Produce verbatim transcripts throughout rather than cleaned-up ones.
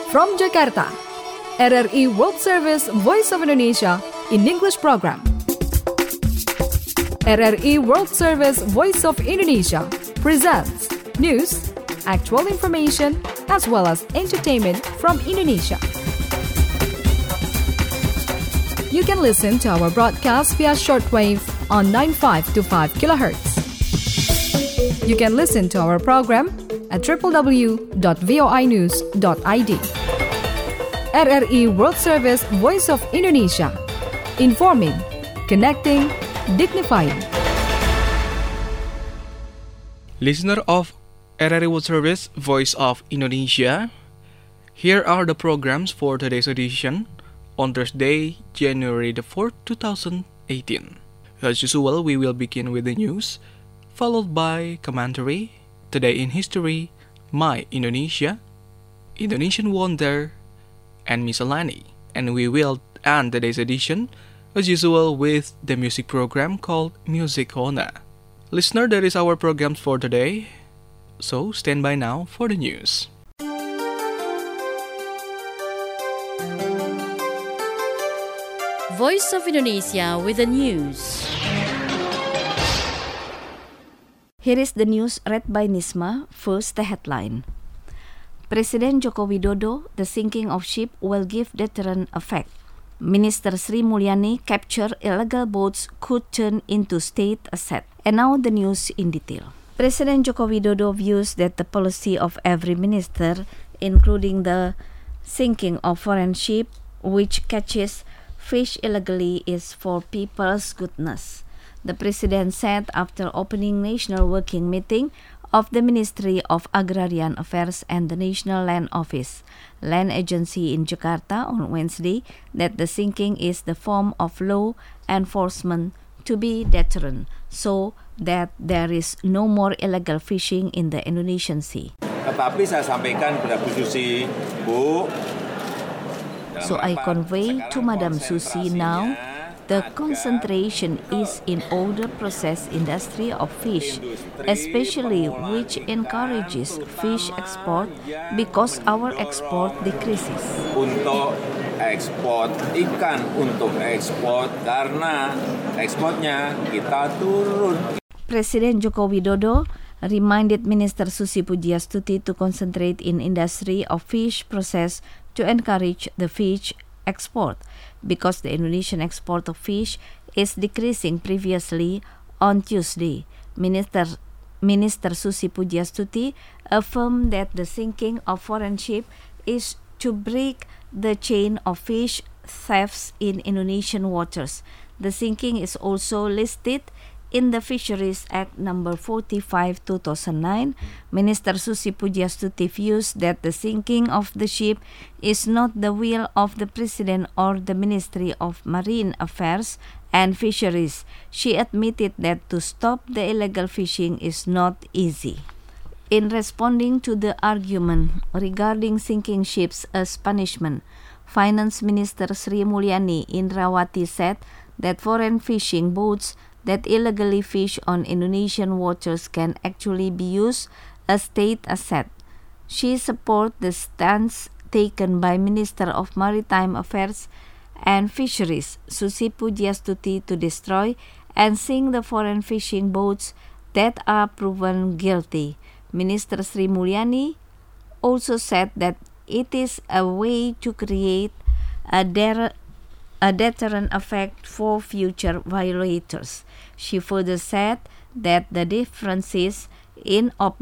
From Jakarta, R R I World Service Voice of Indonesia in English program. R R I World Service Voice of Indonesia presents news, actual information, as well as entertainment from Indonesia. You can listen to our broadcast via shortwave on nine five two five kilohertz. You can listen to our program at w w w dot voi news dot i d. R R I World Service Voice of Indonesia. Informing, connecting, dignifying. Listener of R R I World Service Voice of Indonesia, here are the programs for today's edition on Thursday, January the fourth, twenty eighteen. As usual, we will begin with the news, followed by commentary, Today in History, My Indonesia, Indonesian Wonder, and Miscellany. And we will end today's edition, as usual, with the music program called Music Corner. Listener, that is our programs for today. So, stand by now for the news. Voice of Indonesia with the news. Here is the news read by Nisma. First, the headline. Presiden Joko Widodo, the sinking of ship will give deterrent effect. Minister Sri Mulyani capture illegal boats could turn into state asset. And now the news in detail. President Joko Widodo views that the policy of every minister, including the sinking of foreign ship which catches fish illegally, is for people's goodness. The President said after opening National Working Meeting of the Ministry of Agrarian Affairs and the National Land Office, Land Agency in Jakarta on Wednesday that the sinking is the form of law enforcement to be deterrent so that there is no more illegal fishing in the Indonesian Sea. Tetapi saya sampaikan kepada Bu Susi, Bu. So I convey to Madam Susi now, the concentration is in order process industry of fish, especially which encourages fish export because our export decreases. Untuk ekspor ikan, untuk ekspor karena ekspornya kita turun. Presiden Joko Widodo reminded Minister Susi Pujiastuti to concentrate in industry of fish process to encourage the fish export, because the Indonesian export of fish is decreasing. Previously, on Tuesday, Minister Minister Susi Pujiastuti affirmed that the sinking of foreign ship is to break the chain of fish thefts in Indonesian waters. The sinking is also listed in the Fisheries Act number forty-five two thousand nine. Minister Susi Pujiastuti views that the sinking of the ship is not the will of the President or the Ministry of Marine Affairs and Fisheries. She admitted that to stop the illegal fishing is not easy. In responding to the argument regarding sinking ships as punishment, Finance Minister Sri Mulyani Indrawati said that foreign fishing boats that illegally fish on Indonesian waters can actually be used as state asset. She supports the stance taken by Minister of Maritime Affairs and Fisheries, Susi Pujiastuti, to destroy and sink the foreign fishing boats that are proven guilty. Minister Sri Mulyani also said that it is a way to create a der- a deterrent effect for future violators. She further said that the differences in op-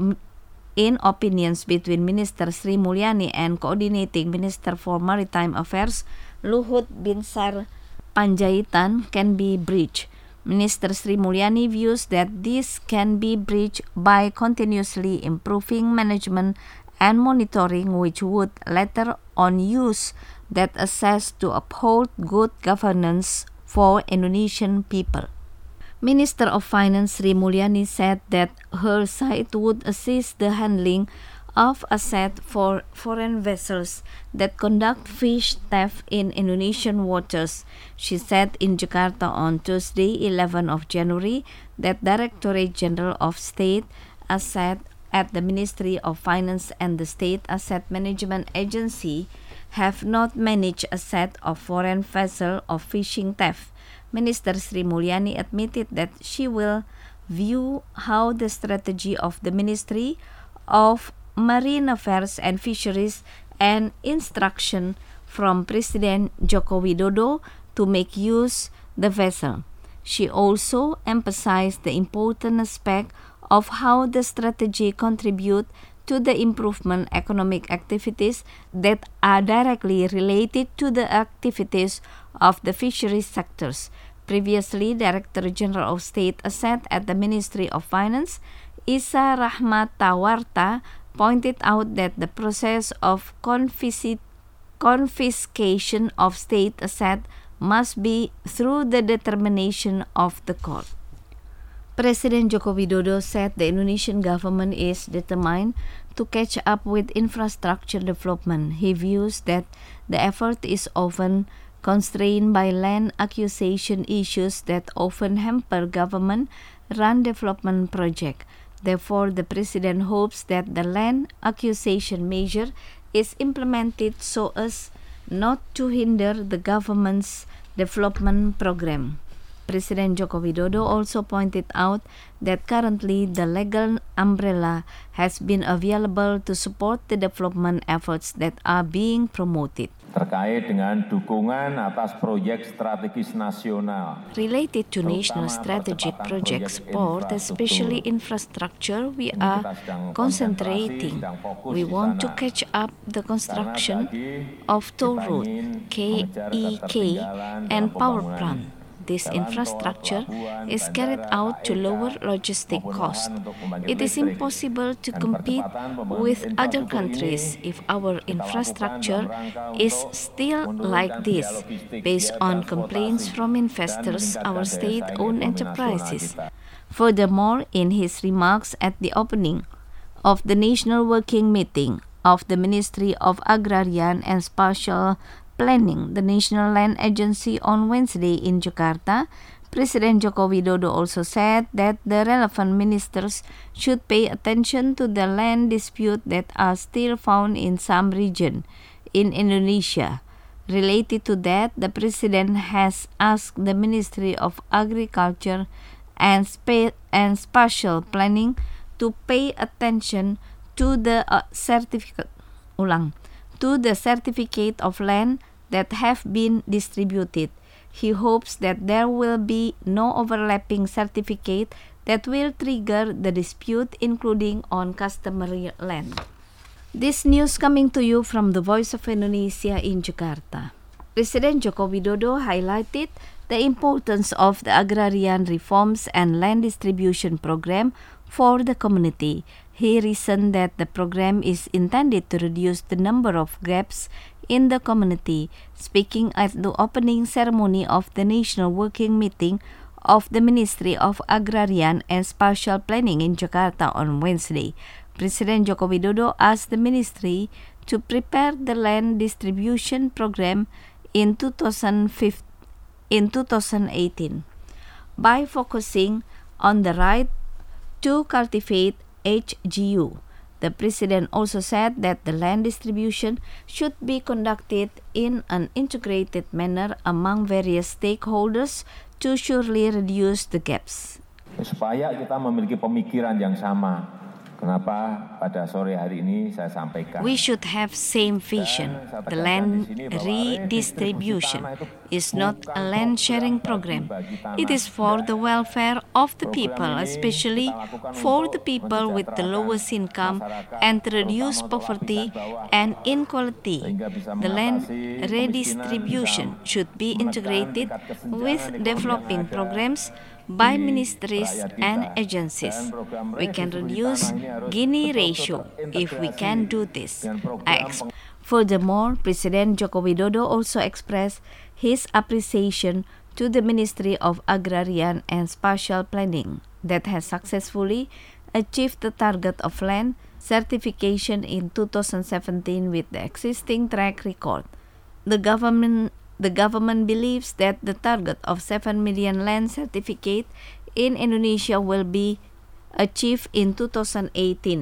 in opinions between Minister Sri Mulyani and Coordinating Minister for Maritime Affairs, Luhut Binsar Panjaitan, can be bridged. Minister Sri Mulyani views that this can be bridged by continuously improving management and monitoring, which would later on use that assess to uphold good governance for Indonesian people. Minister of Finance Sri Mulyani said that her side would assist the handling of assets for foreign vessels that conduct fish theft in Indonesian waters. She said in Jakarta on Tuesday, eleventh of January, that Directorate General of State Asset at the Ministry of Finance and the State Asset Management Agency have not managed a set of foreign vessels of fishing theft. Minister Sri Mulyani admitted that she will view how the strategy of the Ministry of Marine Affairs and Fisheries and instruction from President Joko Widodo to make use the vessel. She also emphasized the important aspect of how the strategy contribute to the improvement economic activities that are directly related to the activities of the fisheries sectors. Previously, Director General of State Asset at the Ministry of Finance, Isa Rahmatawarta, pointed out that the process of confisc- confiscation of state asset must be through the determination of the court. President Joko Widodo said the Indonesian government is determined to catch up with infrastructure development. He views that the effort is often constrained by land acquisition issues that often hamper government-run development projects. Therefore, the President hopes that the land acquisition measure is implemented so as not to hinder the government's development program. President Joko Widodo also pointed out that currently the legal umbrella has been available to support the development efforts that are being promoted. Terkait dengan dukungan atas proyek strategis nasional. Related to national strategic project support, especially infrastructure, we are concentrating. We want to catch up the construction of toll road, K E K, and power plant. This infrastructure is carried out to lower logistic costs. It is impossible to compete with other countries if our infrastructure is still like this, based on complaints from investors, our state-owned enterprises. Furthermore, in his remarks at the opening of the National Working Meeting of the Ministry of Agrarian and Spatial Planning, the National Land Agency, on Wednesday in Jakarta, President Joko Widodo also said that the relevant ministers should pay attention to the land disputes that are still found in some region in Indonesia. Related to that, the President has asked the Ministry of Agriculture and, Spa- and Spatial Planning to pay attention to the uh, certificate ulang to the certificate of land that have been distributed. He hopes that there will be no overlapping certificate that will trigger the dispute, including on customary land. This news coming to you from the Voice of Indonesia in Jakarta. President Joko Widodo highlighted the importance of the agrarian reforms and land distribution program for the community. He reasoned that the program is intended to reduce the number of gaps in the community. Speaking at the opening ceremony of the National Working Meeting of the Ministry of Agrarian and Spatial Planning in Jakarta on Wednesday, President Joko Widodo asked the ministry to prepare the land distribution program in two thousand eighteen by focusing on the right to cultivate H G U. The President also said that the land distribution should be conducted in an integrated manner among various stakeholders to surely reduce the gaps. Supaya kita memiliki pemikiran yang sama. Kenapa pada sore hari ini saya sampaikan? We should have same vision. The land redistribution is not a land sharing program. It is for the welfare of the people, especially for the people with the lowest income, and to reduce poverty and inequality. The land redistribution should be integrated with developing programs by ministries and agencies. We can reduce Gini ratio if we can do this. I ex- Furthermore, President Joko Widodo also expressed his appreciation to the Ministry of Agrarian and Spatial Planning that has successfully achieved the target of land certification in two thousand seventeen with the existing track record. The government The government believes that the target of seven million land certificate in Indonesia will be achieved in two thousand eighteen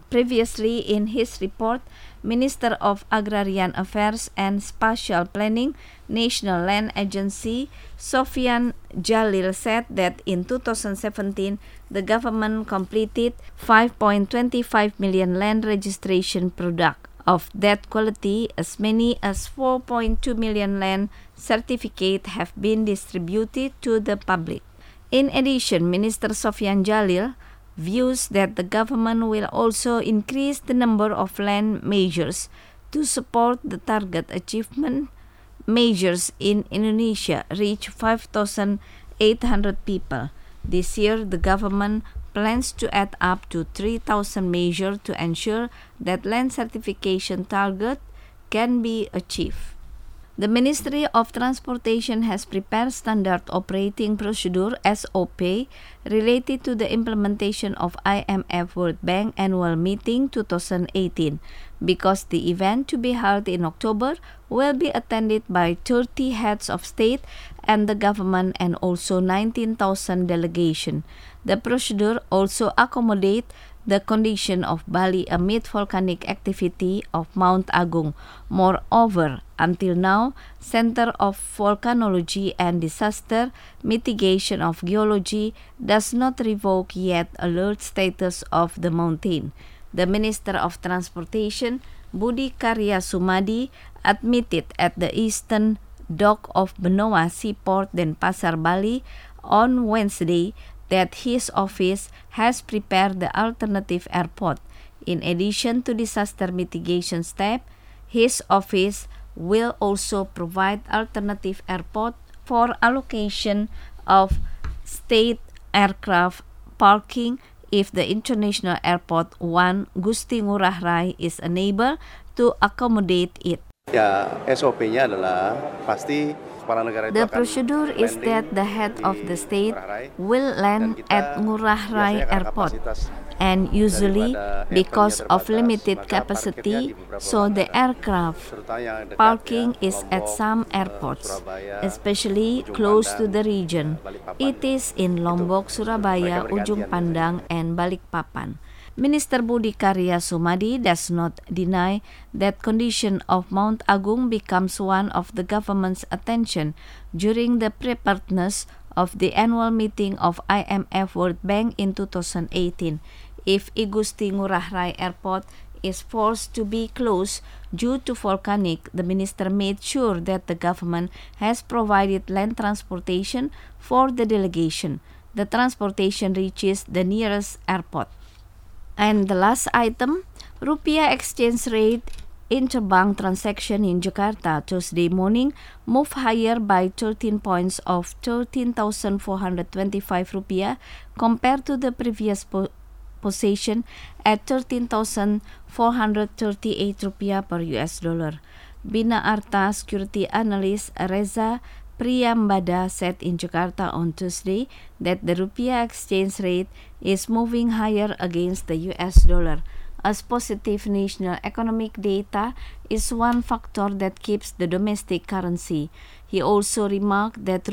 Previously, in his report, Minister of Agrarian Affairs and Spatial Planning, National Land Agency, Sofyan Jalil said that in two thousand seventeen, the government completed five point two five million land registration products. Of that quality, as many as four point two million land certificates have been distributed to the public. In addition, Minister Sofyan Jalil views that the government will also increase the number of land measures to support the target achievement measures in Indonesia reach five thousand eight hundred people. This year, the government plans to add up to three thousand measures to ensure that land certification target can be achieved. The Ministry of Transportation has prepared Standard Operating Procedure S O P related to the implementation of I M F World Bank Annual Meeting twenty eighteen because the event to be held in October will be attended by thirty heads of state and the government and also nineteen thousand delegation. The procedure also accommodates the condition of Bali amid volcanic activity of Mount Agung. Moreover, until now, Center of Volcanology and Disaster Mitigation of Geology does not revoke yet alert status of the mountain. The Minister of Transportation, Budi Karya Sumadi, admitted at the eastern dock of Benoa Seaport Denpasar, Bali on Wednesday that his office has prepared the alternative airport. In addition to disaster mitigation step, his office will also provide alternative airport for allocation of state aircraft parking if the International Airport one Gusti Ngurah Rai is unable to accommodate it. Ya, S O P-nya adalah pasti kepala negara itu The akan procedure is that the head of the state will land at Ngurah Rai Airport, and usually because of limited capacity, so the aircraft parking is at some airports, especially close to the region. It is in Lombok, Surabaya, Ujung Pandang, and Balikpapan. Minister Budi Karya Sumadi does not deny that condition of Mount Agung becomes one of the government's attention during the preparedness of the annual meeting of I M F World Bank in two thousand eighteen. If I Gusti Ngurah Rai Airport is forced to be closed due to volcanic, the minister made sure that the government has provided land transportation for the delegation. The transportation reaches the nearest airport. And the last item, Rupiah exchange rate interbank transaction in Jakarta Tuesday morning moved higher by thirteen points of thirteen thousand four hundred twenty-five rupiah compared to the previous po- position at thirteen thousand four hundred thirty-eight rupiah per U S dollar. Bina Arta security analyst Reza Priyambada said in Jakarta on Tuesday that the rupiah exchange rate is moving higher against the U S dollar, as positive national economic data is one factor that keeps the domestic currency. He also remarked that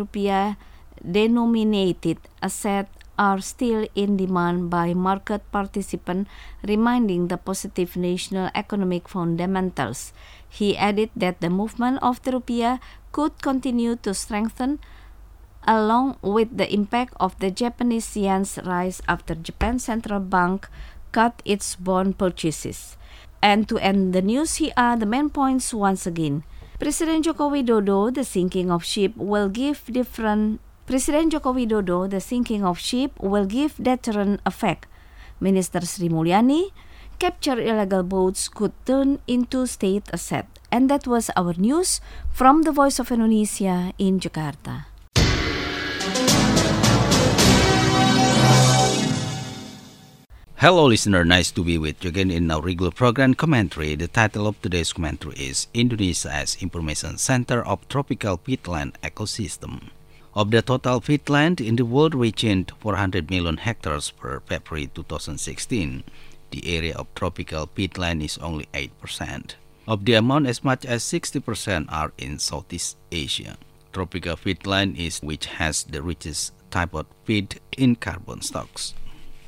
rupiah-denominated assets are still in demand by market participants, reminding the positive national economic fundamentals. He added that the movement of the rupiah could continue to strengthen along with the impact of the Japanese yen's rise after Japan's central bank cut its bond purchases. And to end the news, here are the main points once again. President Joko Widodo, the sinking of ship will give different President Joko Widodo, the sinking of ship will give deterrent effect. Minister Sri Mulyani, captured illegal boats could turn into state asset. And that was our news from the Voice of Indonesia in Jakarta. Hello listener, nice to be with you again in our regular program commentary. The title of today's commentary is Indonesia as Information Center of Tropical Peatland Ecosystem. Of the total peatland in the world reaching four hundred million hectares per February two thousand sixteen, the area of tropical peatland is only eight percent. Of the amount, as much as sixty percent are in Southeast Asia. Tropical peatland is which has the richest type of peat in carbon stocks.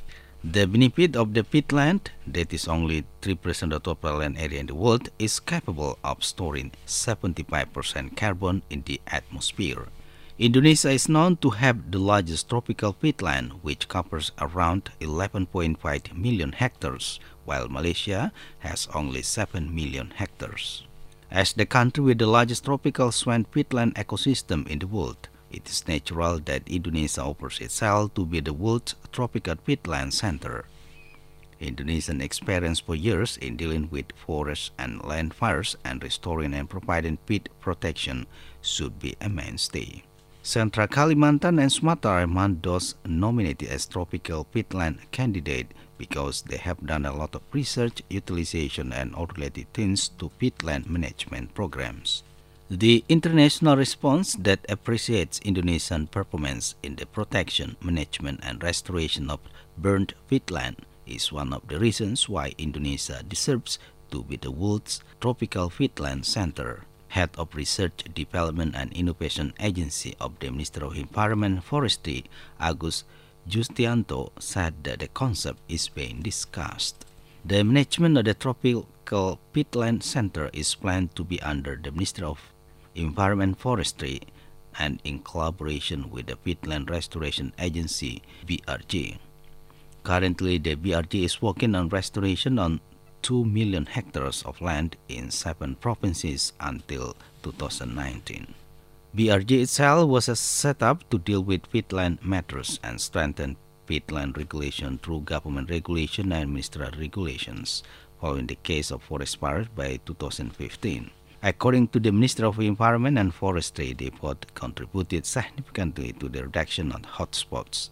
The benefit of the peatland, that is only three percent of total land area in the world, is capable of storing seventy-five percent carbon in the atmosphere. Indonesia is known to have the largest tropical peatland, which covers around eleven point five million hectares, while Malaysia has only seven million hectares. As the country with the largest tropical swamp peatland ecosystem in the world, it is natural that Indonesia offers itself to be the world's tropical peatland center. Indonesian experience for years in dealing with forest and land fires and restoring and providing peat protection should be a mainstay. Central Kalimantan and Sumatra are those nominated as tropical peatland candidate because they have done a lot of research, utilization, and all related things to peatland management programs. The international response that appreciates Indonesian performance in the protection, management, and restoration of burnt peatland is one of the reasons why Indonesia deserves to be the world's tropical peatland center. Head of Research, Development and Innovation Agency of the Ministry of Environment and Forestry, Agus Justianto, said that the concept is being discussed. The management of the Tropical Peatland Center is planned to be under the Ministry of Environment and Forestry and in collaboration with the Peatland Restoration Agency, B R G. Currently, the B R G is working on restoration on two million hectares of land in seven provinces until two thousand nineteen. B R G itself was set up to deal with peatland matters and strengthen peatland regulation through government regulation and ministerial regulations, following the case of forest fires by two thousand fifteen. According to the Ministry of Environment and Forestry, the effort contributed significantly to the reduction of hotspots.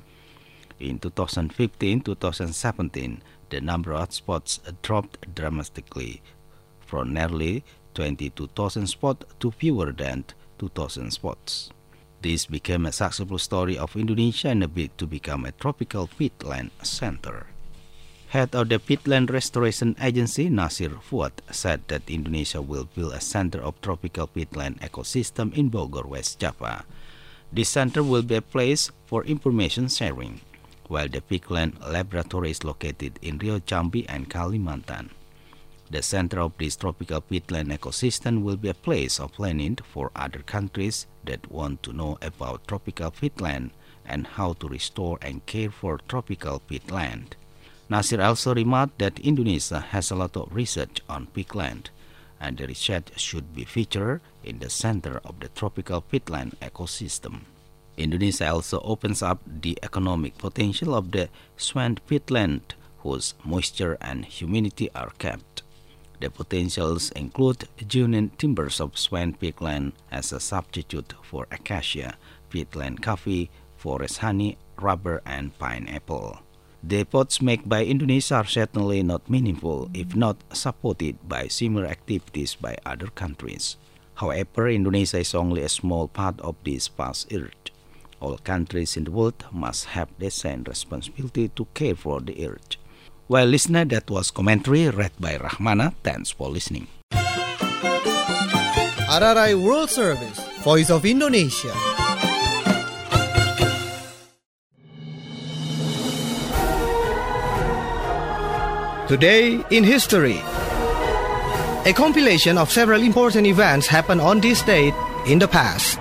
In two thousand fifteen to two thousand seventeen, the number of hotspots dropped dramatically from nearly twenty-two thousand spots to fewer than two thousand spots. This became a successful story of Indonesia in a bid to become a tropical peatland center. Head of the Peatland Restoration Agency, Nasir Fuad, said that Indonesia will build a center of tropical peatland ecosystem in Bogor, West Java. This center will be a place for information sharing, while the Peatland Laboratory is located in Rio Jambi and Kalimantan. The center of this tropical peatland ecosystem will be a place of learning for other countries that want to know about tropical peatland and how to restore and care for tropical peatland. Nasir also remarked that Indonesia has a lot of research on peatland, and the research should be featured in the center of the tropical peatland ecosystem. Indonesia also opens up the economic potential of the swamp peatland, whose moisture and humidity are kept. The potentials include genuine timbers of swamp peatland as a substitute for acacia, peatland coffee, forest honey, rubber, and pineapple. The efforts made by Indonesia are certainly not meaningful if not supported by similar activities by other countries. However, Indonesia is only a small part of this vast earth. All countries in the world must have the same responsibility to care for the earth. Well, listener, that was commentary read by Rahmana. Thanks for listening. R R I World Service, Voice of Indonesia. Today in History. A compilation of several important events happened on this date in the past.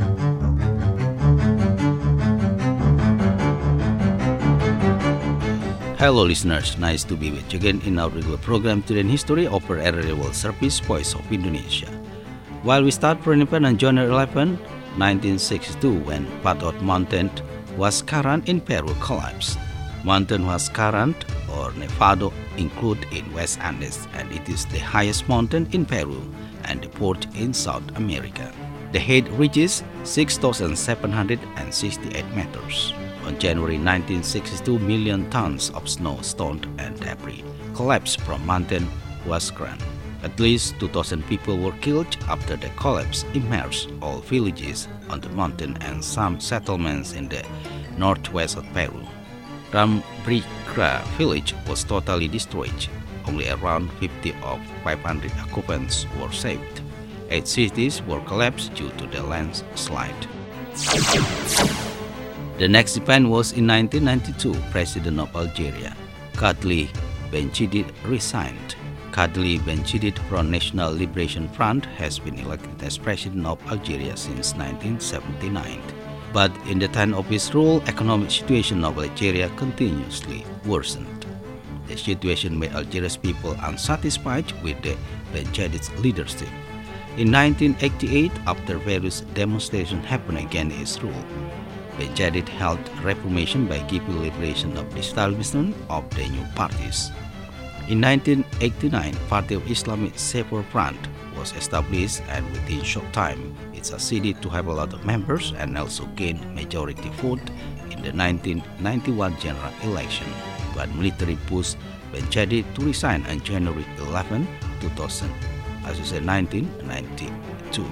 Hello listeners, nice to be with you again in our regular program Today in History of R R I World Service, Voice of Indonesia. While we start from event on January eleventh, nineteen sixty-two, when Padot Mountain Huascarán in Peru collapsed. Mountain Huascarán or Nevado included in West Andes, and it is the highest mountain in Peru and the fourth in South America. The height reaches six thousand seven hundred sixty-eight meters. On January nineteen sixty-two, million tons of snow, stone, and debris collapsed from Mountain Huascarán. At least two thousand people were killed after the collapse immersed all villages on the mountain and some settlements in the northwest of Peru. Rambrica village was totally destroyed. Only around fifty of five hundred occupants were saved. Eight cities were collapsed due to the landslide. The next event was in nineteen ninety-two. President of Algeria, Kadli Benchidid resigned. Kadli Benchidid from National Liberation Front has been elected as president of Algeria since nineteen seventy-nine. But in the time of his rule, economic situation of Algeria continuously worsened. The situation made Algeria's people unsatisfied with the Benchidid's leadership. In nineteen eighty-eight, after various demonstrations happened against his rule, Benchidid held reformation by giving liberation of the establishment of the new parties. In nineteen eighty-nine, Party of Islamic Sepour Front was established, and within short time, it succeeded to have a lot of members and also gained majority vote in the nineteen ninety-one general election. But military pushed Benchidid to resign on January eleventh, two thousand, as I said, nineteen ninety-two.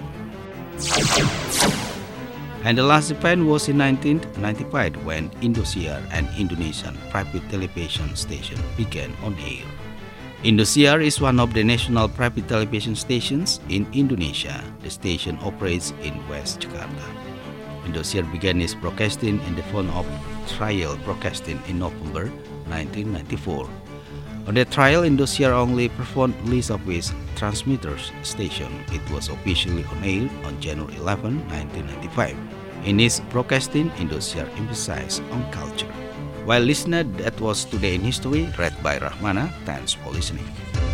And the last event was in nineteen ninety-five when Indosiar, an Indonesian private television station, began on air. Indosiar is one of the national private television stations in Indonesia. The station operates in West Jakarta. Indosiar began its broadcasting in the form of trial broadcasting in November nineteen ninety-four. On the trial, Indosiar only performed list of its transmitters station. It was officially on air on January eleventh, nineteen ninety-five. In its broadcasting, Indosiar emphasized on culture. Well, listener, that was Today in History, read by Rahmana. Thanks for listening.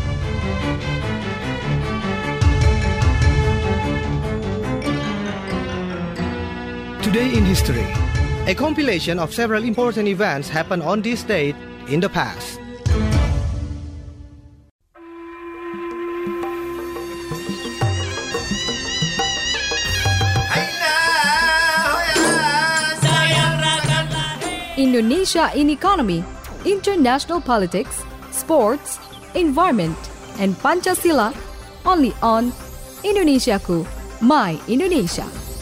Today in History, a compilation of several important events happened on this date in the past. Indonesia in economy, international politics, sports, environment, and Pancasila, only on Indonesiaku, My Indonesia.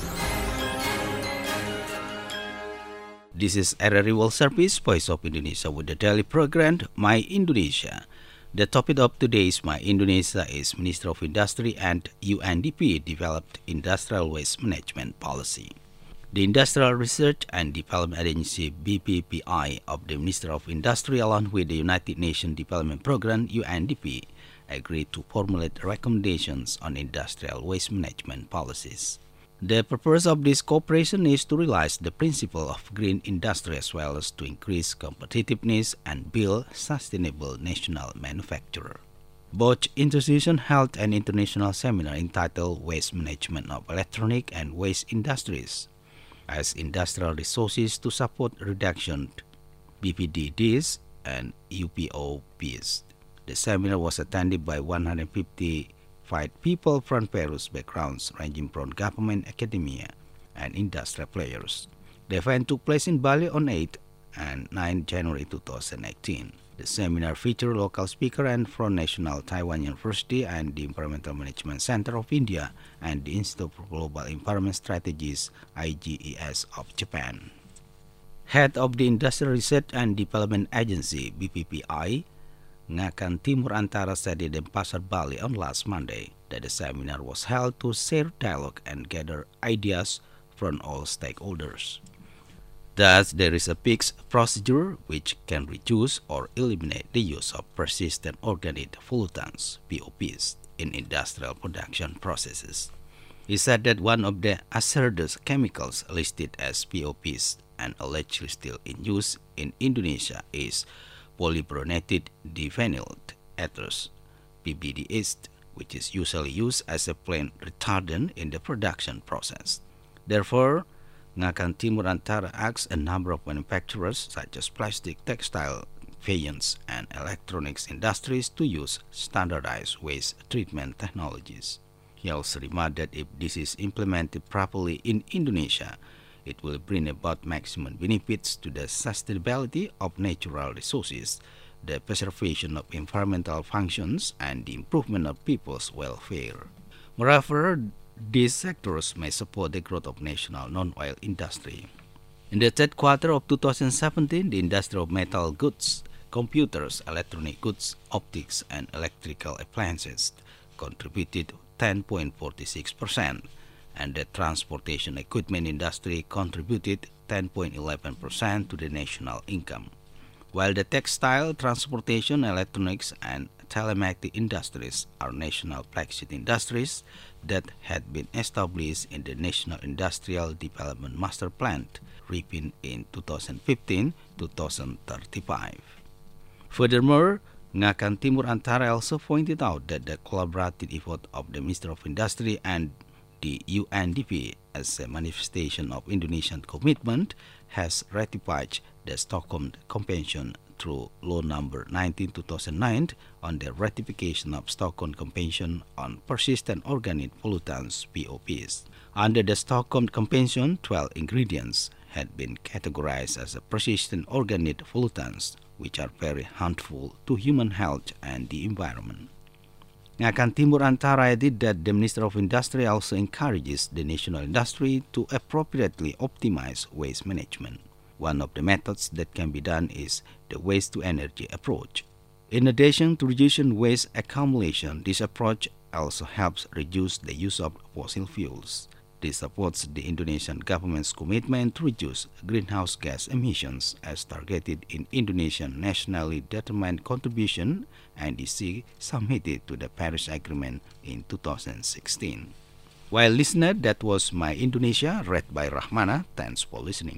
This is R R I World Service, Voice of Indonesia, with the daily program My Indonesia. The topic of today's My Indonesia is Minister of Industry and U N D P developed Industrial Waste Management Policy. The Industrial Research and Development Agency B P P I of the Minister of Industry along with the United Nations Development Programme U N D P agreed to formulate recommendations on industrial waste management policies. The purpose of this cooperation is to realize the principle of green industry as well as to increase competitiveness and build sustainable national manufacture. Both institutions held an international seminar entitled Waste Management of Electronic and Waste Industries as Industrial Resources to Support Reduction, B P D Ds and U P O Ps. The seminar was attended by one hundred fifty-five people from various backgrounds ranging from government, academia, and industrial players. The event took place in Bali on eighth and ninth January two thousand eighteen. The seminar featured local speakers and from National Taiwan University and the Environmental Management Center of India and the Institute for Global Environment Strategies I G E S of Japan. Head of the Industrial Research and Development Agency B P P I, Ngakan Timur Antara, said in Denpasar, Bali on last Monday that the seminar was held to share dialogue and gather ideas from all stakeholders. Thus, there is a fixed procedure which can reduce or eliminate the use of persistent organic pollutants, P O Ps, in industrial production processes. He said that one of the hazardous chemicals listed as P O Ps and allegedly still in use in Indonesia is polybromurated diphenyl ethers, P B D S, which is usually used as a flame retardant in the production process. Therefore, Ngakan Timur Antara asks a number of manufacturers such as plastic, textile, faience, and electronics industries to use standardized waste treatment technologies. He also remarked that if this is implemented properly in Indonesia, it will bring about maximum benefits to the sustainability of natural resources, the preservation of environmental functions, and the improvement of people's welfare. Moreover, these sectors may support the growth of national non-oil industry. In the third quarter of two thousand seventeen, the industry of metal goods, computers, electronic goods, optics, and electrical appliances contributed ten point four six percent, and the transportation equipment industry contributed ten point one one percent to the national income. while the textile, transportation, electronics, and telematics industries are national flagship industries that had been established in the National Industrial Development Master Plan, refined in two thousand fifteen to two thousand thirty-five. Furthermore, Ngakan Timur Antara also pointed out that the collaborative effort of the Minister of Industry and the U N D P as a manifestation of Indonesian commitment has ratified the Stockholm Convention through Law Number nineteen two thousand nine on the ratification of Stockholm Convention on Persistent Organic Pollutants (P O Ps). Under the Stockholm Convention, twelve ingredients had been categorized as a persistent organic pollutants, which are very harmful to human health and the environment. Ngakan Timur Antara added that the Minister of Industry also encourages the national industry to appropriately optimize waste management. One of the methods that can be done is the waste-to-energy approach. In addition to reducing waste accumulation, this approach also helps reduce the use of fossil fuels. This supports the Indonesian government's commitment to reduce greenhouse gas emissions as targeted in Indonesian Nationally Determined Contribution (N D C) submitted to the Paris Agreement in two thousand sixteen. Well, listener, that was My Indonesia, read by Rahmana. Thanks for listening.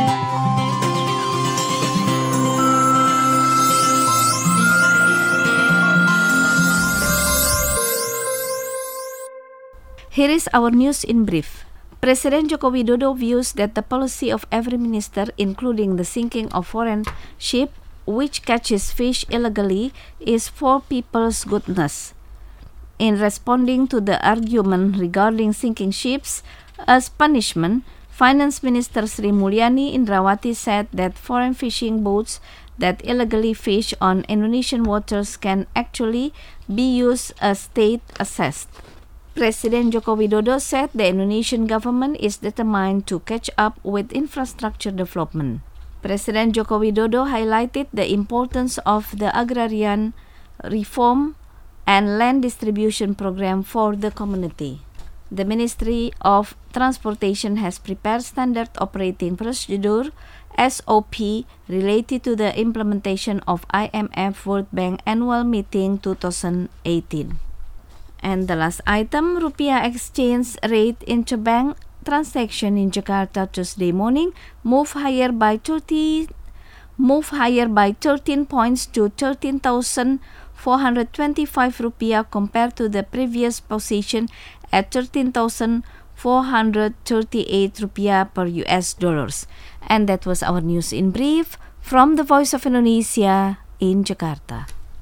Here is our news in brief. President Joko Widodo views that the policy of every minister, including the sinking of foreign ship which catches fish illegally, is for people's goodness. In responding to the argument regarding sinking ships as punishment, Finance Minister Sri Mulyani Indrawati said that foreign fishing boats that illegally fish on Indonesian waters can actually be used as state-assessed. President Joko Widodo said the Indonesian government is determined to catch up with infrastructure development. President Joko Widodo highlighted the importance of the agrarian reform and land distribution program for the community. The Ministry of Transportation has prepared standard operating procedure S O P related to the implementation of I M F World Bank Annual Meeting twenty eighteen. And the last item, rupiah exchange rate interbank transaction in Jakarta Tuesday morning moved higher by thirty, moved higher by thirteen points to thirteen thousand four hundred twenty-five rupiah compared to the previous position at thirteen thousand four hundred thirty-eight rupiah per U S dollars. And that was our news in brief from the Voice of Indonesia in Jakarta.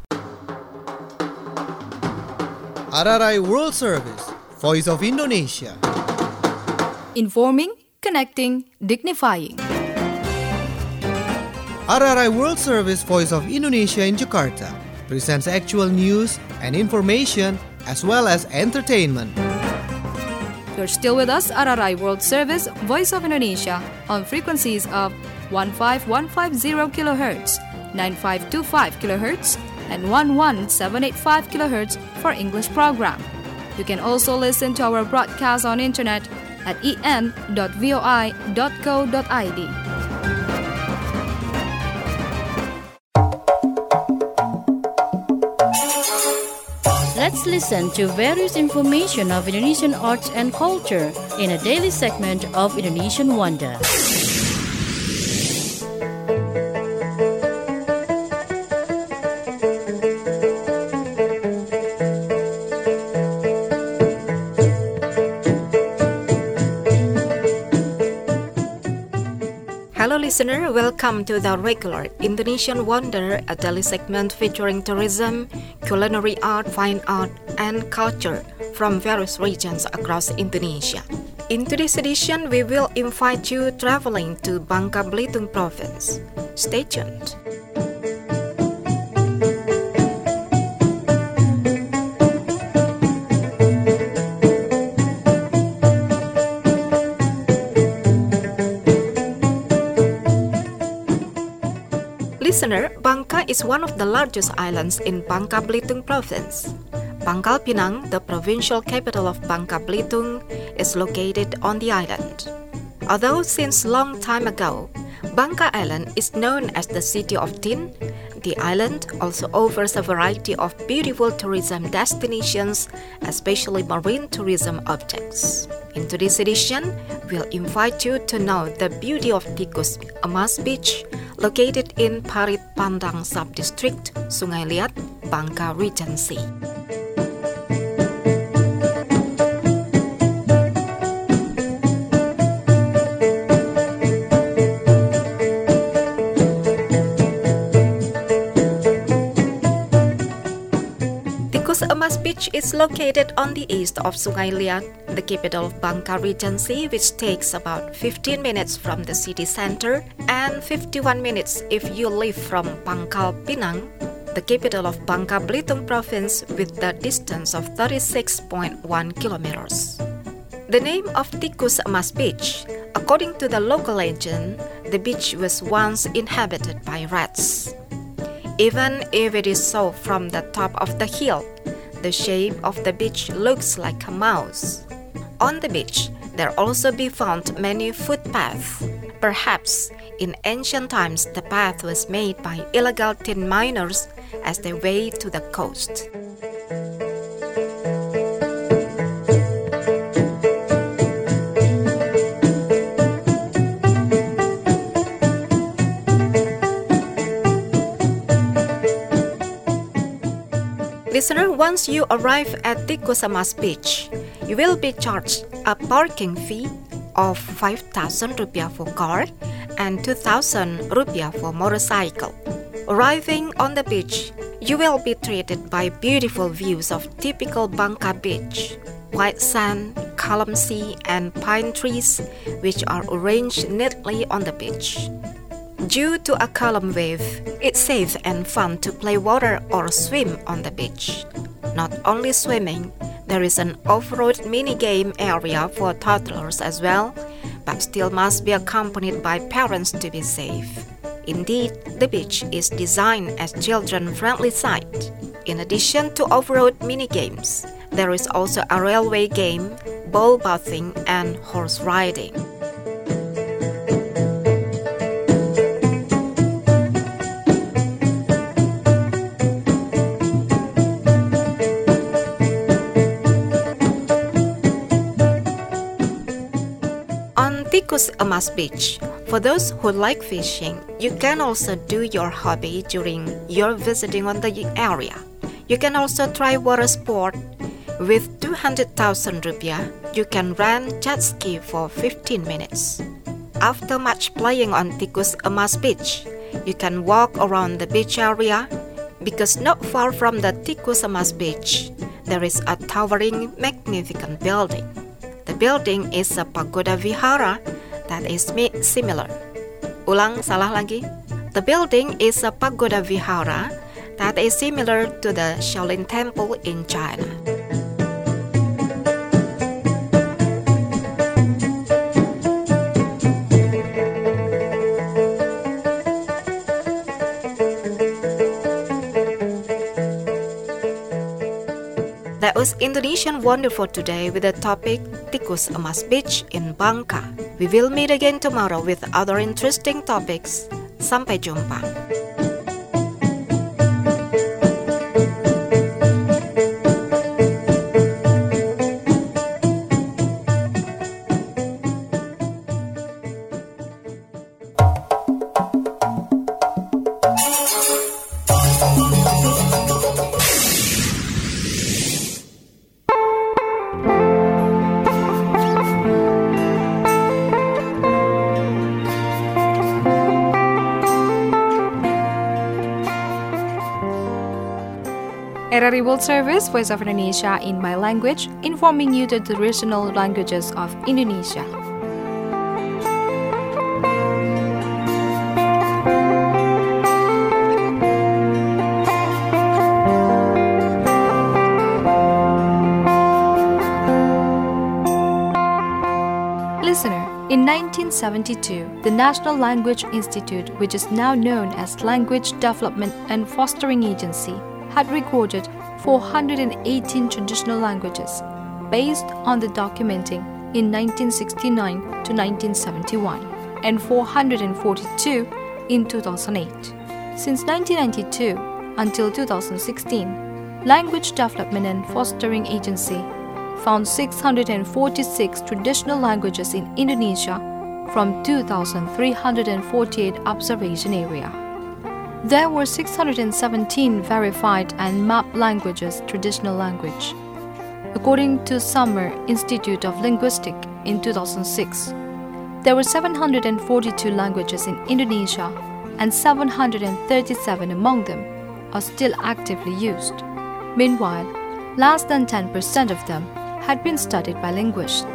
R R I World Service, Voice of Indonesia. Informing, connecting, dignifying. R R I World Service, Voice of Indonesia in Jakarta presents actual news and information as well as entertainment. You're still with us, R R I World Service, Voice of Indonesia, on frequencies of fifteen fifty kilohertz, ninety-five twenty-five kilohertz, and eleven seven eighty-five kilohertz for English program. You can also listen to our broadcast on internet at e n dot voi dot co dot i d. Let's listen to various information of Indonesian arts and culture in a daily segment of Indonesian Wonder. Hello listener, welcome to the regular Indonesian Wonder, a daily segment featuring tourism, culinary art, fine art, and culture from various regions across Indonesia. In today's edition, we will invite you traveling to Bangka Belitung province. Stay tuned. Listener, Bangka is one of the largest islands in Bangka Belitung province. Pangkal Pinang, the provincial capital of Bangka Belitung, is located on the island. Although since long time ago, Bangka Island is known as the City of Tin. The island also offers a variety of beautiful tourism destinations, especially marine tourism objects. In today's edition, we'll invite you to know the beauty of Tikus Emas Beach, located in Parit Pandang Sub-District, Sungai Liat, Bangka Regency. Tikus Emas Beach is located on the east of Sungai Liat, the capital of Bangka Regency, which takes about fifteen minutes from the city center and fifty-one minutes if you leave from Pangkal Pinang, the capital of Bangka Belitung province, with the distance of thirty-six point one kilometers. The name of Tikus Emas Beach, according to the local legend, the beach was once inhabited by rats. Even if it is so from the top of the hill, the shape of the beach looks like a mouse. On the beach, there also be found many footpaths. Perhaps in ancient times the path was made by illegal tin miners as they way to the coast. Listener, once you arrive at Tikus Emas Beach, you will be charged a parking fee of five thousand rupiah for car and two thousand rupiah for motorcycle. Arriving on the beach, you will be treated by beautiful views of typical Bangka Beach, white sand, calm sea, and pine trees, which are arranged neatly on the beach. Due to a calm wave, it's safe and fun to play water or swim on the beach. Not only swimming, there is an off-road mini-game area for toddlers as well, but still must be accompanied by parents to be safe. Indeed, the beach is designed as children-friendly site. In addition to off-road mini-games, there is also a railway game, bull bathing, and horse riding. Tikus Emas Beach. For those who like fishing, you can also do your hobby during your visiting on the area. You can also try water sport. With two hundred thousand rupiah, you can rent jet ski for fifteen minutes. After much playing on Tikus Emas Beach, you can walk around the beach area, because not far from the Tikus Emas Beach, there is a towering, magnificent building. The building is a pagoda vihara that is similar. Ulang, salah lagi. The building is a pagoda vihara that is similar to the Shaolin Temple in China. That was Indonesian Wonder for today with the topic Tikus Emas Beach in Bangka. We will meet again tomorrow with other interesting topics. Sampai jumpa. R R I World Service, Voice of Indonesia in my language, informing you the traditional languages of Indonesia. Listener, in nineteen seventy-two, the National Language Institute, which is now known as Language Development and Fostering Agency, had recorded four hundred eighteen traditional languages based on the documenting in nineteen sixty-nine to nineteen seventy-one. and four hundred forty-two in two thousand eight. Since nineteen ninety-two until two thousand sixteen, Language Development and Fostering Agency found six hundred forty-six traditional languages in Indonesia from two thousand three hundred forty-eight observation area. There were six hundred seventeen verified and mapped languages traditional language. According to Summer Institute of Linguistics in two thousand six, there were seven hundred forty-two languages in Indonesia and seven hundred thirty-seven among them are still actively used. Meanwhile, less than ten percent of them had been studied by linguists.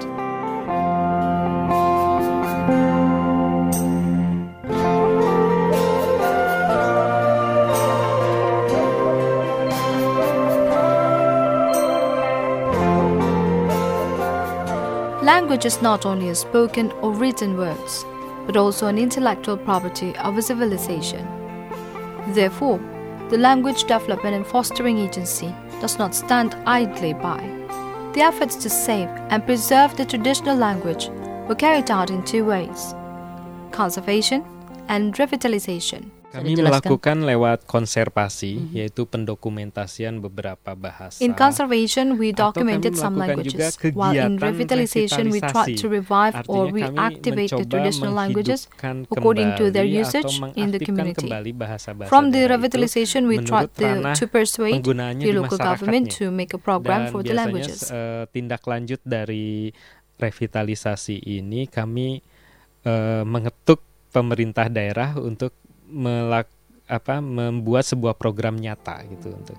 Language is not only a spoken or written words, but also an intellectual property of a civilization. Therefore, the Language Development and Fostering Agency does not stand idly by. The efforts to save and preserve the traditional language were carried out in two ways: conservation and revitalization. Kami melakukan lewat konservasi, mm-hmm. yaitu pendokumentasian beberapa bahasa. In conservation, we documented some languages, while in revitalization, we tried to revive or reactivate the traditional languages according to their usage in the community. From the revitalization, we tried the, to persuade the local government to make a program for the languages. Uh, tindak lanjut dari revitalisasi ini, kami uh, mengetuk pemerintah daerah untuk Melak, apa, membuat sebuah program nyata gitu untuk.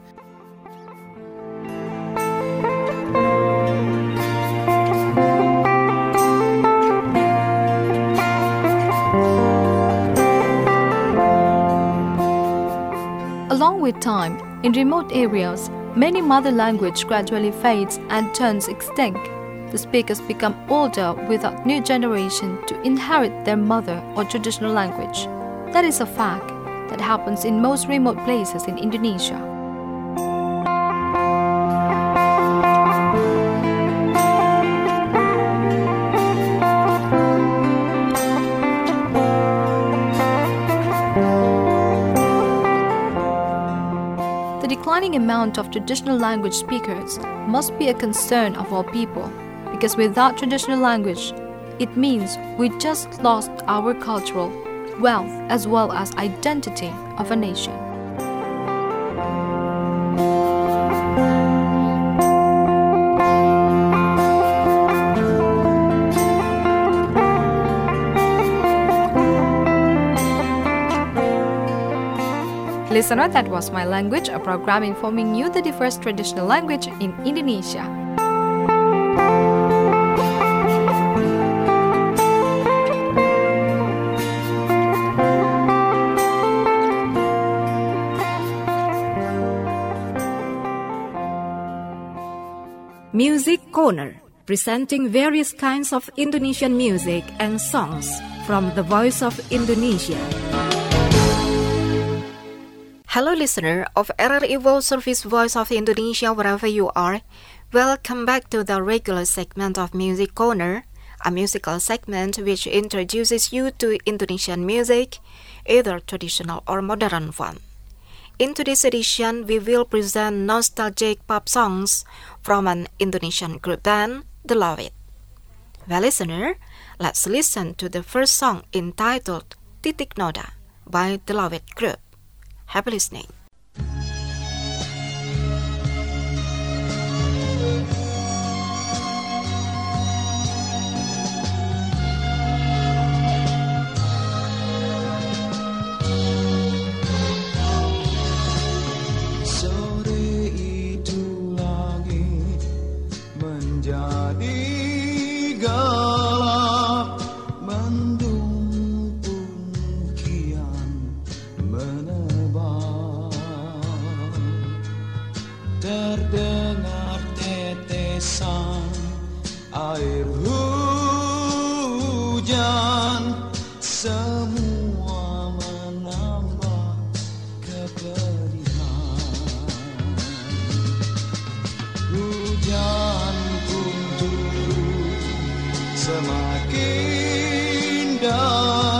Along with time, in remote areas, many mother language gradually fades and turns extinct. The speakers become older without new generation to inherit their mother or traditional language. That is a fact that happens in most remote places in Indonesia. The declining amount of traditional language speakers must be a concern of all people, because without traditional language, it means we just lost our cultural wealth as well as identity of a nation. Listener, that was My Language, a program informing you the diverse traditional language in Indonesia. Music Corner, presenting various kinds of Indonesian music and songs from the Voice of Indonesia. Hello listener of R R I World Service Voice of Indonesia wherever you are. Welcome back to the regular segment of Music Corner, a musical segment which introduces you to Indonesian music, either traditional or modern one. In today's edition, we will present nostalgic pop songs from an Indonesian group band, The Love It. Well, listener, let's listen to the first song entitled Titik Noda by The Love It Group. Happy listening. Terdengar tetesan air hujan, semua menambah kepedihan. Hujan pun turun semakin dalam.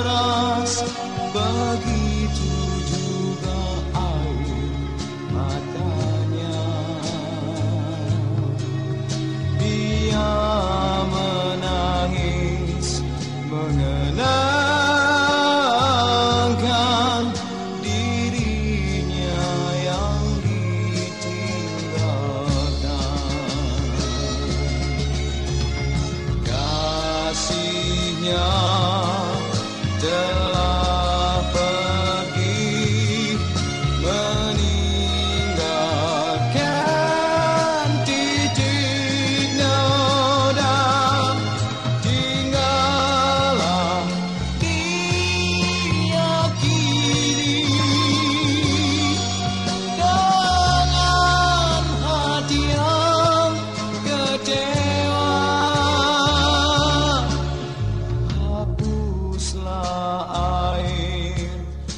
telah pergi meninggalkan titik noda. Tinggallah dia kini dengan hati yang kecewa. Hapuslah air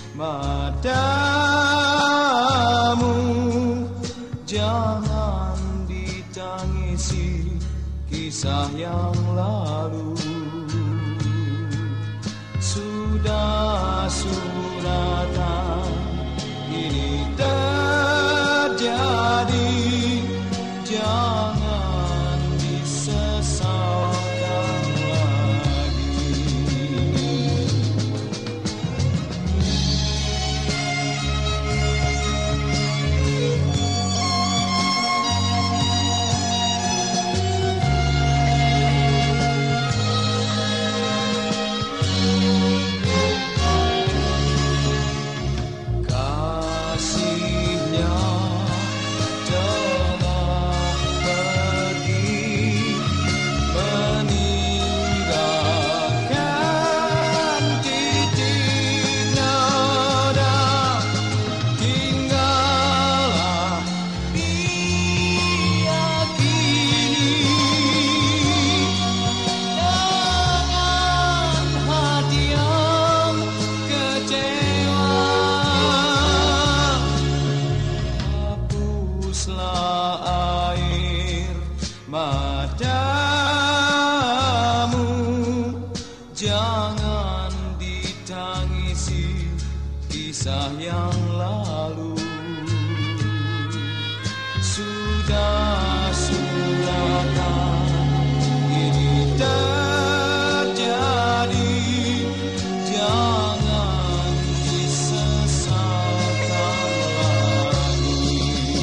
matamu, jangan ditangisi kisah yang lalu. Sudah suratan ini terjadi, jangan disesalkan lagi. Kasihnya telah pergi meninggalkan titik noda. Tinggallah dia kini dengan hati yang kecewa. Hapuslah air matamu, jangan ditangisi kisah yang lalu. Sudah suratan ini terjadi, jangan disesalkan lagi.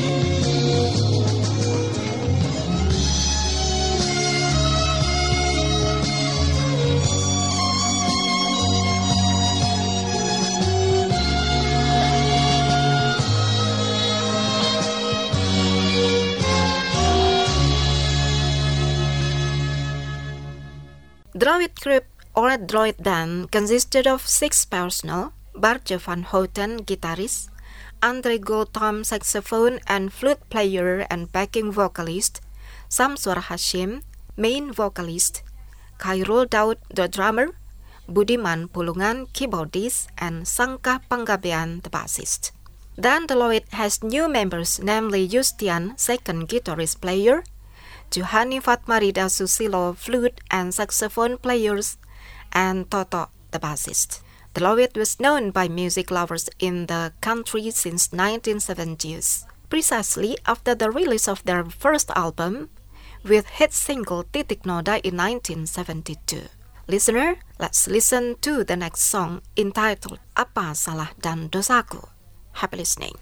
Droid Group or Droid Band consisted of six personnel: Bartje van Houten, guitarist; Andre Gultom, saxophone and flute player and backing vocalist; Samsur Hashim, main vocalist; Khairul Daud, the drummer; Budiman Pulungan, keyboardist; and Sangka Panggabean, the bassist. Then Droid has new members, namely Justian, second guitarist player; Johani Fatmarida Susilo, flute and saxophone players; and Toto, the bassist. Droid was known by music lovers in the country since nineteen seventies, precisely after the release of their first album, with hit single Titik Noda in nineteen seventy-two. Listener, let's listen to the next song entitled Apa Salah dan Dosaku. Happy listening.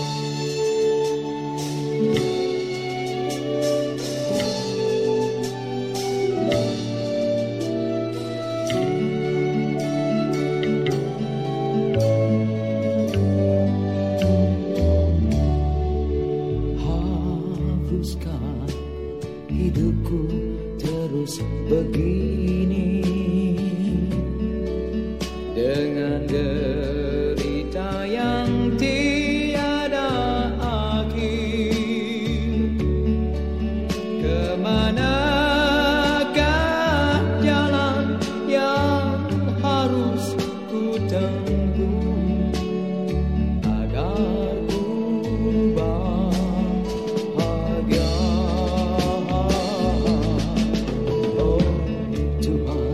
Haruskah hidupku terus begini dengan derita yang tiada akhir? Kemanakah jalan yang harus ku tempuh agar ku bahagia? Oh Tuhan,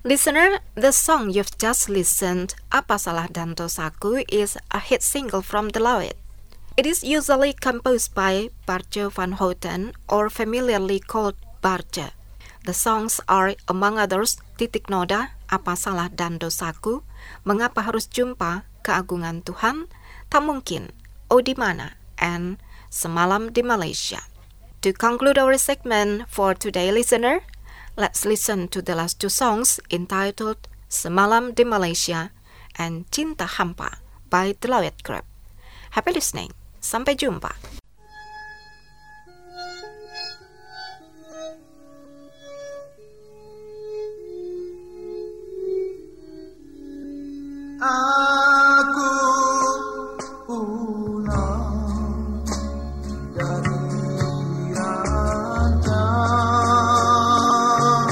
Listener, the song you've just listened, Apa Salah dan Dosaku, is a hit single from De Laet. It is usually composed by Bartje van Houten, or familiarly called Bartje. The songs are, among others, Titik Noda, Apa Salah dan Dosaku, Mengapa Harus Jumpa, Keagungan Tuhan, Tak Mungkin, Oh Di Mana, and Semalam di Malaysia. To conclude our segment for today, listener, let's listen to the last two songs entitled Semalam di Malaysia and Cinta Hampa by De Laet Group. Happy listening. Sampai jumpa. Aku pulang dari rantau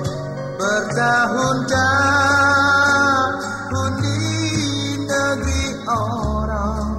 bertahun-tahun di negeri orang.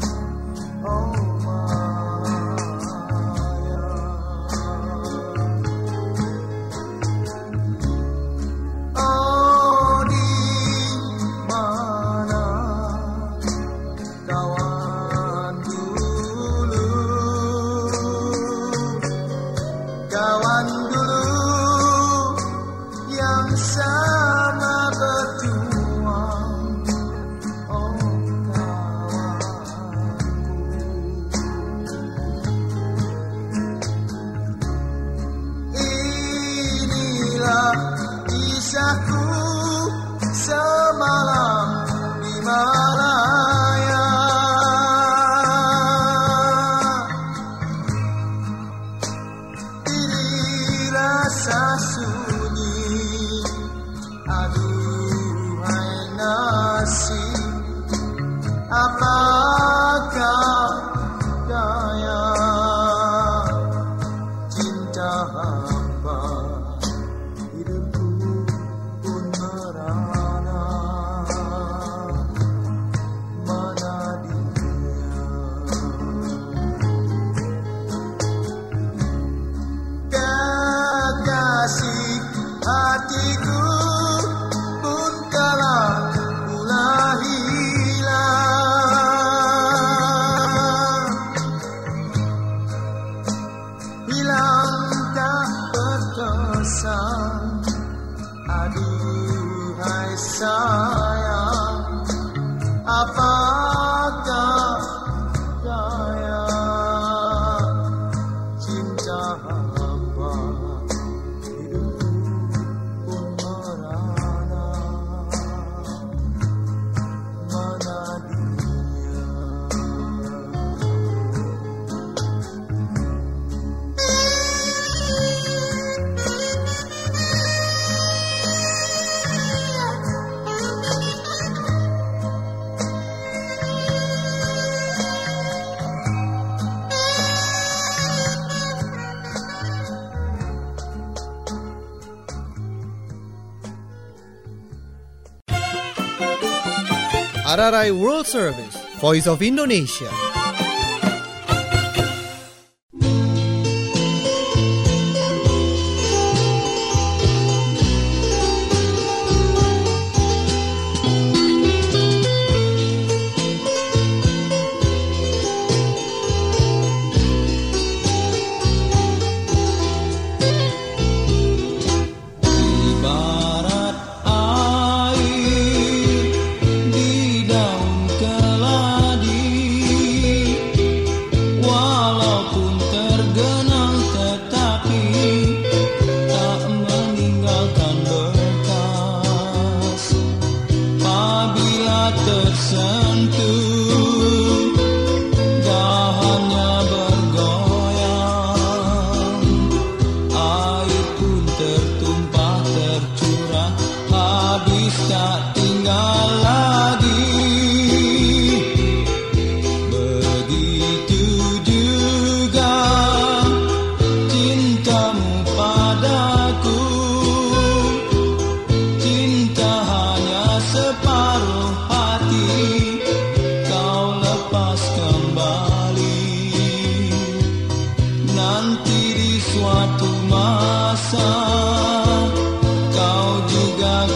R R I World Service, Voice of Indonesia. Suatu masa kau juga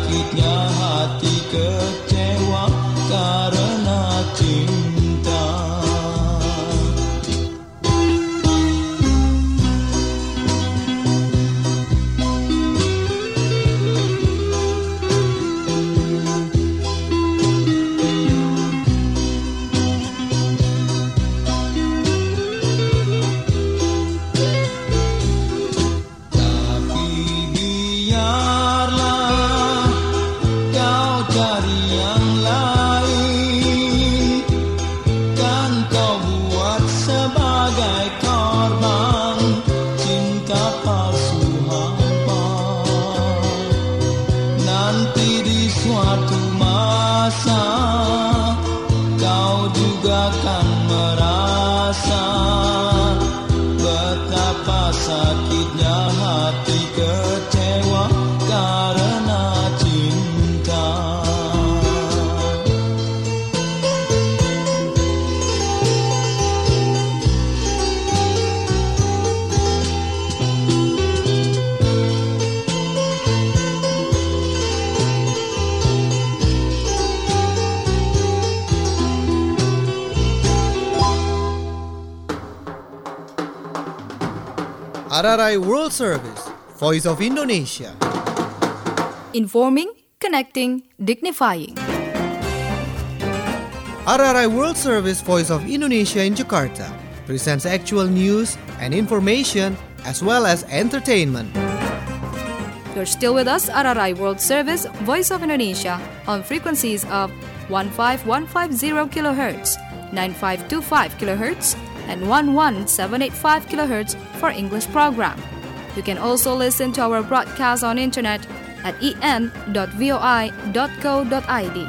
sakitnya hati kecewa karena cinta. Sakitnya hati kecewa karena cinta. R R I World Service, Voice of Indonesia. Informing, connecting, dignifying. R R I World Service, Voice of Indonesia in Jakarta presents actual news and information as well as entertainment. You're still with us, R R I World Service, Voice of Indonesia, on frequencies of one five one five zero kilohertz, nine five two five kilohertz, and one one seven eight five kilohertz for English program. You can also listen to our broadcast on internet at e n dot v o i dot co dot i d.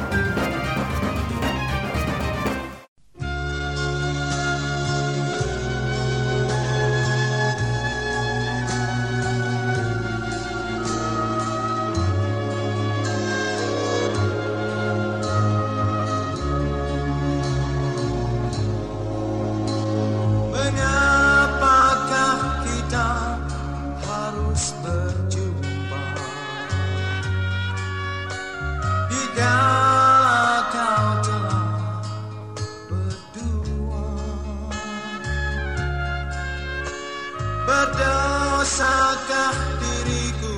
Berdosakah diriku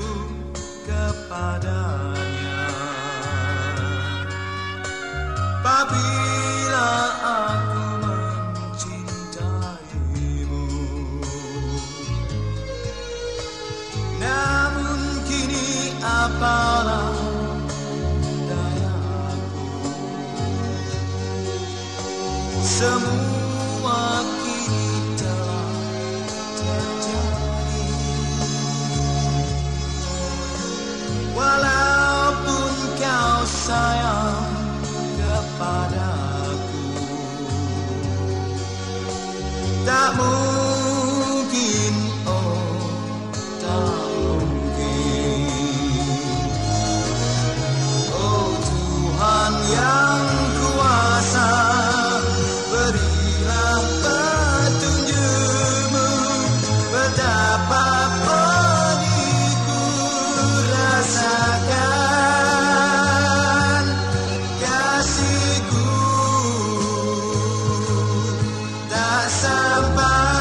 kepadanya apabila aku mencintaimu? Namun kini apalah dayaku, semua kini telah terjadi. Walaupun kau sayang kepadaku, tak mungkin, oh tak mungkin. Oh Tuhan yang kuasa, berilah petunjuk-Mu, betapa pedihku rasakan kasih-Ku tak sampai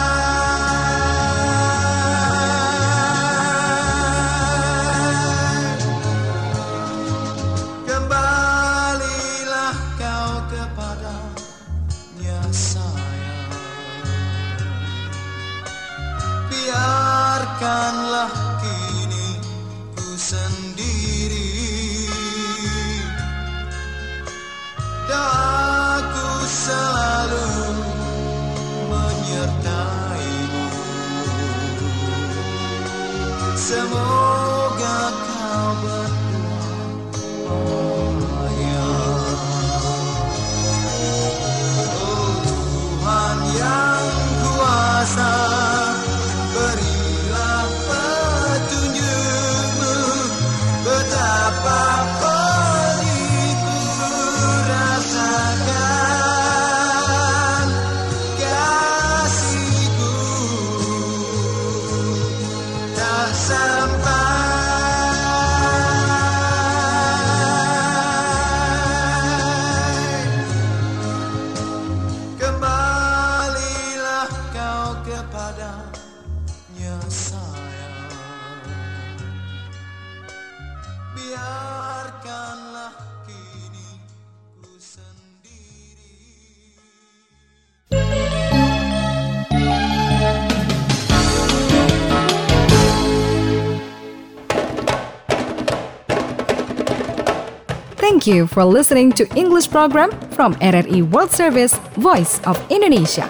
Thank you for listening to English program from R R I World Service, Voice of Indonesia.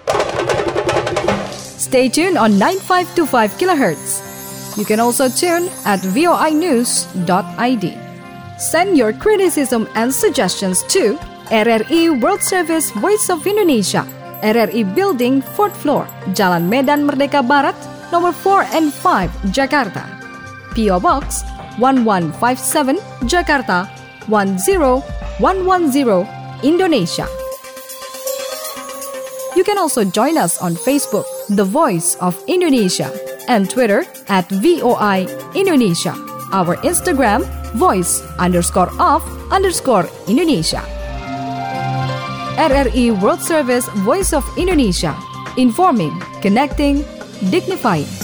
Stay tuned on nine five two five kilohertz. You can also tune at v o i news dot i d. Send your criticism and suggestions to R R I World Service, Voice of Indonesia, R R I Building, fourth floor, Jalan Medan Merdeka Barat, nomor four and five, Jakarta. P O Box one one five seven, Jakarta one zero one one zero, Indonesia. You can also join us on Facebook, The Voice of Indonesia, and Twitter at V O I Indonesia. Our Instagram, voice underscore of underscore Indonesia. R R I World Service, Voice of Indonesia. Informing, connecting, dignifying.